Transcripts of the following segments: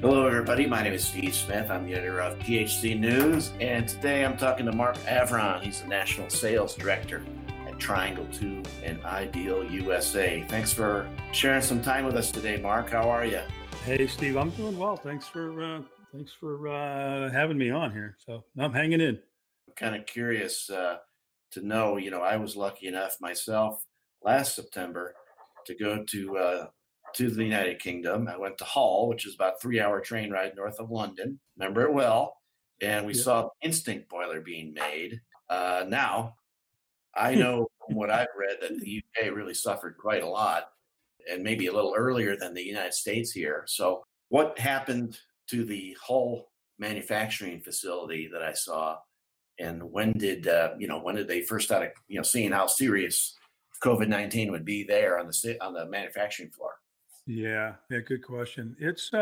Hello, everybody. My name is Steve Smith. I'm the editor of PHC News, and today I'm talking to Mark Avron. He's the National Sales Director at Triangle 2 and Ideal USA. Thanks for sharing some time with us today, Mark. How are you? Hey, Steve, I'm doing well. Thanks for having me on here. So I'm hanging in. I'm kind of curious to know, I was lucky enough myself last September to go to the United Kingdom. I went to Hull, which is about a 3-hour train ride north of London. Remember it well. And we Yeah. saw the instinct boiler being made. Now, I know from what I've read that the UK really suffered quite a lot and maybe a little earlier than the United States here. So what happened to the Hull manufacturing facility that I saw? And when did they first start, seeing how serious COVID-19 would be there on the manufacturing floor? Yeah, good question. It's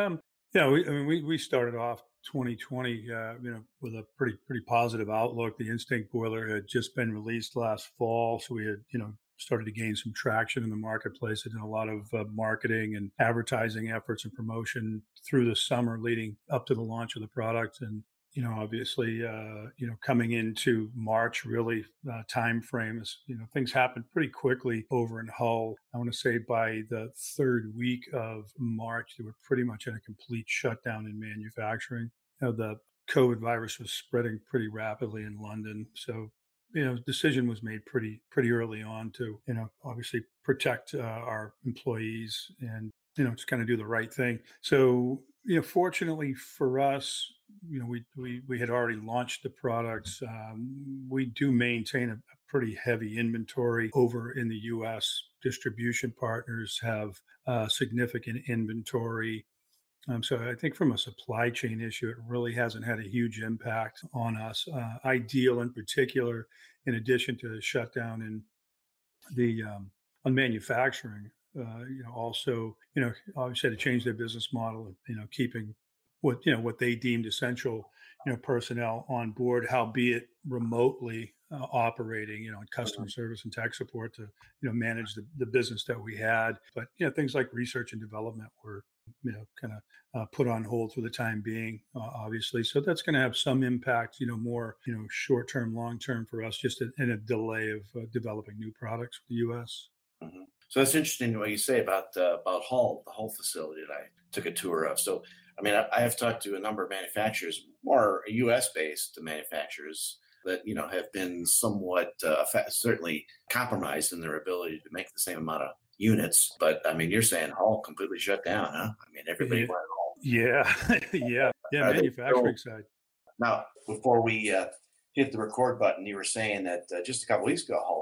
we started off 2020, with a pretty positive outlook. The Instinct boiler had just been released last fall, so we had started to gain some traction in the marketplace. I did a lot of marketing and advertising efforts and promotion through the summer leading up to the launch of the product. And obviously, coming into March, really time frames, things happened pretty quickly over in Hull. I want to say by the third week of March, they were pretty much in a complete shutdown in manufacturing. The COVID virus was spreading pretty rapidly in London. So, decision was made pretty early on to, obviously protect our employees and, just kind of do the right thing. So, fortunately for us, we had already launched the products. We do maintain a pretty heavy inventory over in the U.S. Distribution partners have significant inventory. So I think from a supply chain issue, it really hasn't had a huge impact on us. Ideal in particular, in addition to the shutdown in the on manufacturing, also, obviously had to change their business model, keeping what they deemed essential, personnel on board, howbeit remotely operating, in customer service and tech support to, manage the business that we had. But, things like research and development were, kind of put on hold for the time being, obviously. So that's going to have some impact, more, short term, long term for us, just in a delay of developing new products for the U.S. Mhm. So that's interesting what you say about Hull, the Hull facility that I took a tour of. So, I mean, I have talked to a number of manufacturers, more U.S. based manufacturers that have been somewhat certainly compromised in their ability to make the same amount of units. But I mean, you're saying Hull completely shut down, huh? I mean, everybody Yeah, went home. yeah, yeah. Are they Manufacturing still side. now? Before we hit the record button, you were saying that just a couple weeks ago, Hull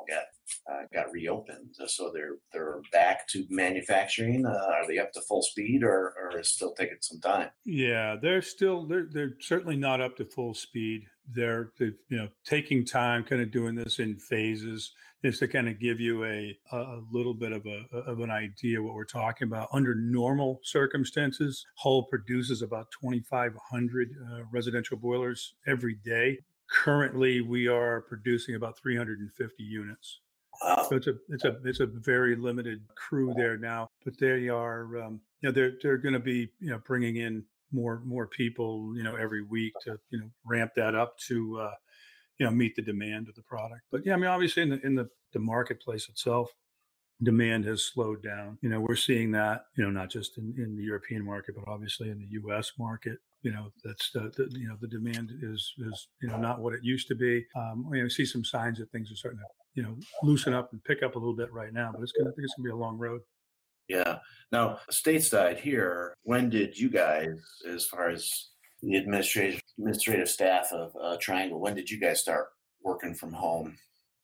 got reopened, so they're back to manufacturing. Are they up to full speed, or is still taking some time? Yeah, they're certainly not up to full speed. They're taking time, kind of doing this in phases, just to kind of give you a little bit of an idea what we're talking about. Under normal circumstances, Hull produces about 2,500 residential boilers every day. Currently, we are producing about 350 units. Wow. So it's a very limited crew there now, but they are they're going to be bringing in more people every week to ramp that up to meet the demand of the product. But yeah, I mean obviously in the marketplace itself, demand has slowed down. We're seeing that not just in the European market, but obviously in the U.S. market. That's the demand is not what it used to be. We see some signs that things are starting to loosen up and pick up a little bit right now, but I think it's gonna be a long road. Yeah. Now, stateside here, when did you guys, as far as the administrative staff of Triangle, when did you guys start working from home?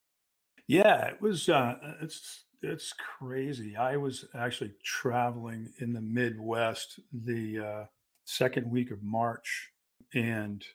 Yeah, it was. It's crazy. I was actually traveling in the Midwest the second week of March, and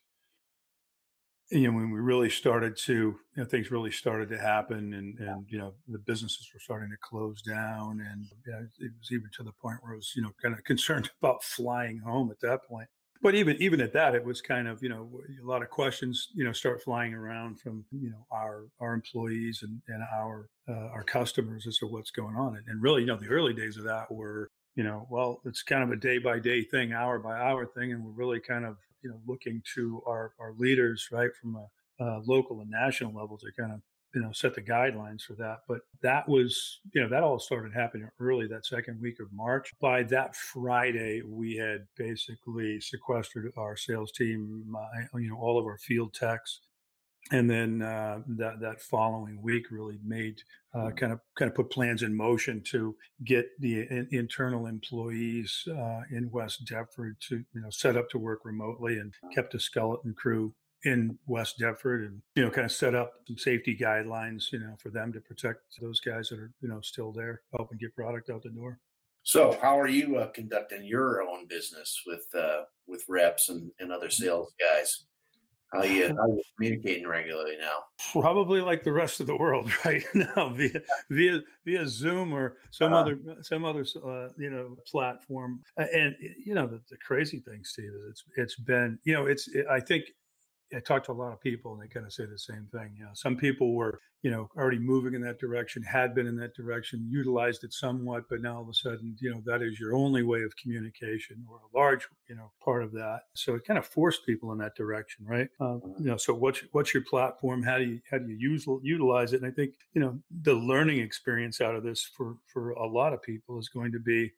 when we really started to, things really started to happen, and the businesses were starting to close down, and it was even to the point where I was, kind of concerned about flying home at that point. But even at that, it was kind of, a lot of questions, start flying around from, our employees and our customers as to what's going on. And really, the early days of that were, well, it's kind of a day by day thing, hour by hour thing. And we're really kind of, looking to our leaders, right, from a local and national level to kind of, set the guidelines for that. But that was, that all started happening early that second week of March. By that Friday, we had basically sequestered our sales team, all of our field techs, and then that following week really made kind of put plans in motion to get the internal employees in West Deptford to set up to work remotely, and kept a skeleton crew in West Deptford, and kind of set up some safety guidelines for them to protect those guys that are still there, helping get product out the door. So, how are you conducting your own business with reps and other sales guys? How you communicating regularly now? Probably like the rest of the world right now, via Zoom or Uh, some other platform. And the crazy thing, Steve, is it's been I think I talked to a lot of people and they kind of say the same thing. Some people were, already moving in that direction, had been in that direction, utilized it somewhat, but now all of a sudden, that is your only way of communication, or a large, part of that. So it kind of forced people in that direction, right? So what's your platform? How do you utilize it? And I think, the learning experience out of this for a lot of people is going to be,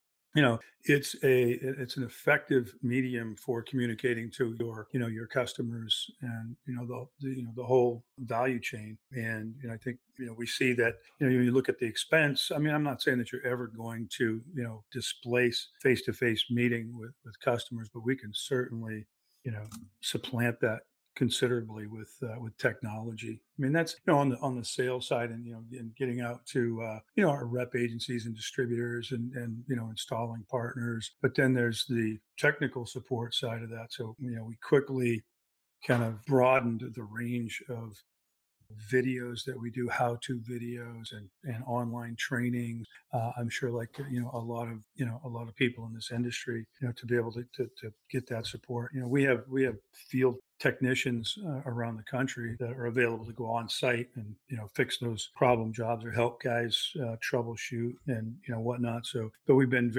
it's an effective medium for communicating to your customers, and the whole value chain. And I think we see that you look at the expense. I mean, I'm not saying that you're ever going to displace face-to-face meeting with customers, but we can certainly supplant that considerably with technology. I mean, that's on the sales side, and getting out to our rep agencies and distributors, and installing partners. But then there's the technical support side of that. So we quickly kind of broadened the range of videos that we do, how-to videos, and online training. I'm sure, like a lot of people in this industry, to be able to get that support. We have field technicians around the country that are available to go on site and fix those problem jobs, or help guys troubleshoot and whatnot. So, but we've been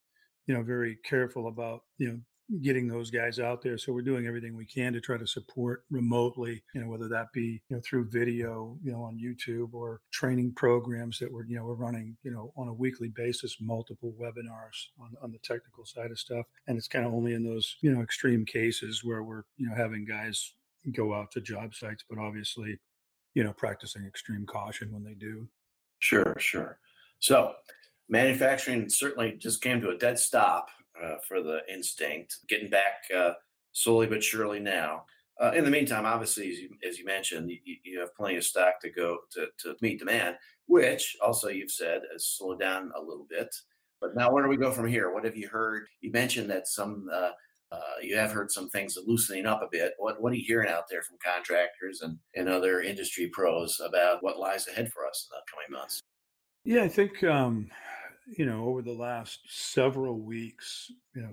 very careful about getting those guys out there. So we're doing everything we can to try to support remotely, whether that be through video, on YouTube, or training programs that we're running, on a weekly basis, multiple webinars on the technical side of stuff. And it's kind of only in those extreme cases where we're having guys go out to job sites, but obviously practicing extreme caution when they do. sure, sure. So, manufacturing certainly just came to a dead stop for the Instinct, getting back slowly but surely now. In the meantime, obviously, as you mentioned, you have plenty of stock to go to meet demand, which also you've said has slowed down a little bit. But now, where do we go from here? What have you heard? You mentioned that you have heard some things loosening up a bit. What are you hearing out there from contractors and other industry pros about what lies ahead for us in the upcoming months? Yeah, I think over the last several weeks,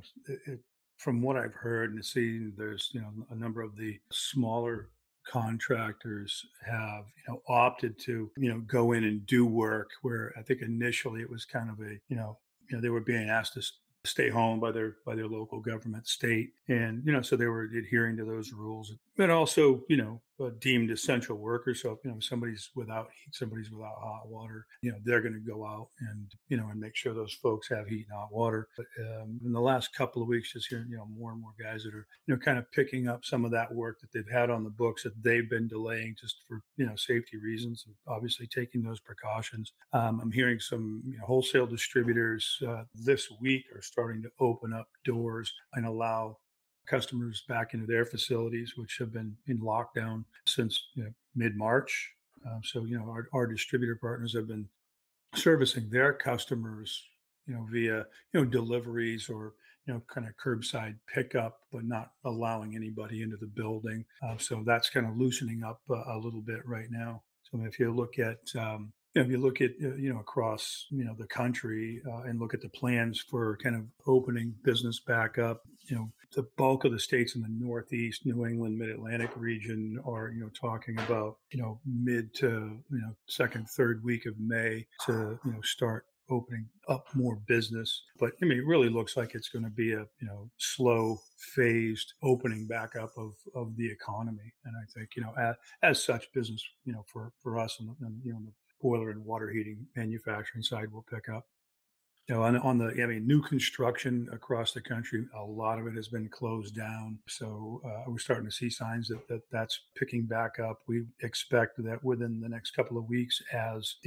from what I've heard and seen, there's a number of the smaller contractors have opted to go in and do work where I think initially it was kind of a they were being asked to stay home by their local government, state, and so they were adhering to those rules, but also deemed essential workers. So somebody's without heat, somebody's without hot water, they're going to go out and make sure those folks have heat and hot water. But in the last couple of weeks, just hearing more and more guys that are kind of picking up some of that work that they've had on the books that they've been delaying just for safety reasons, and obviously taking those precautions. I'm hearing some wholesale distributors this week are starting to open up doors and allow customers back into their facilities, which have been in lockdown since mid-March. So our distributor partners have been servicing their customers, via deliveries, or kind of curbside pickup, but not allowing anybody into the building. So that's kind of loosening up a little bit right now. So if you look at across the country, and look at the plans for kind of opening business back up, the bulk of the states in the Northeast, New England, Mid-Atlantic region are talking about mid to second, third week of May to start opening up more business. But I mean, it really looks like it's going to be a slow, phased opening back up of the economy. And I think as such, business for us and the boiler and water heating manufacturing side will pick up. On the, I mean, new construction across the country, a lot of it has been closed down. So we're starting to see signs that's picking back up. We expect that within the next couple of weeks, as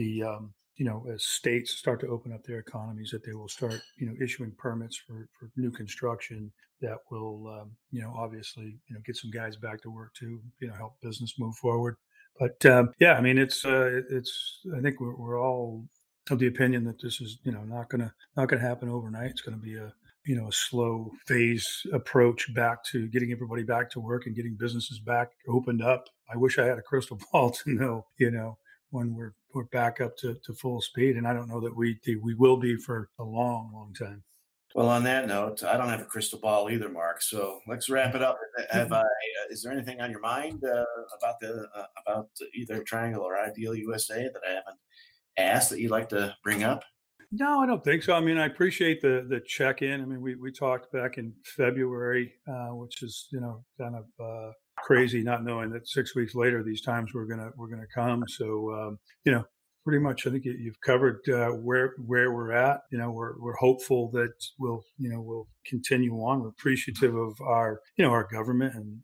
as states start to open up their economies, that they will start, issuing permits for new construction that will, obviously, get some guys back to work too, help business move forward. But yeah, I mean, it's. I think we're all of the opinion that this is not gonna happen overnight. It's going to be a slow phase approach back to getting everybody back to work and getting businesses back opened up. I wish I had a crystal ball to know when we're back up to full speed, and I don't know that we will be for a long time. Well, on that note, I don't have a crystal ball either, Mark. So let's wrap it up. Is there anything on your mind about either Triangle or Ideal USA that I haven't asked that you'd like to bring up? No, I don't think so. I mean, I appreciate the check in. I mean, we talked back in February, which is kind of crazy, not knowing that 6 weeks later these times we're gonna come. So pretty much I think you've covered where we're at. We're hopeful that we'll continue on. We're appreciative of our government and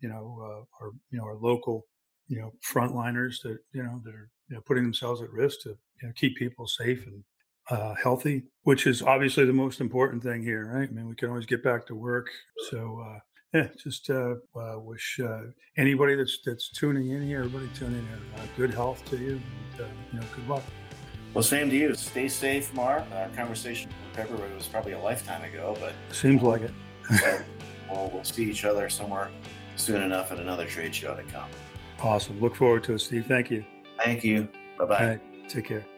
our local frontliners that are putting themselves at risk to keep people safe and healthy, which is obviously the most important thing here, right? I mean, we can always get back to work. So yeah, just wish anybody that's tuning in here, everybody tuning in, good health to you, and good luck. Well, same to you. Stay safe, Mark. Our conversation in February was probably a lifetime ago, but seems like it. So we'll see each other somewhere soon enough at another trade show to come. Awesome. Look forward to it, Steve. Thank you. Thank you. Bye-bye. All right. Take care.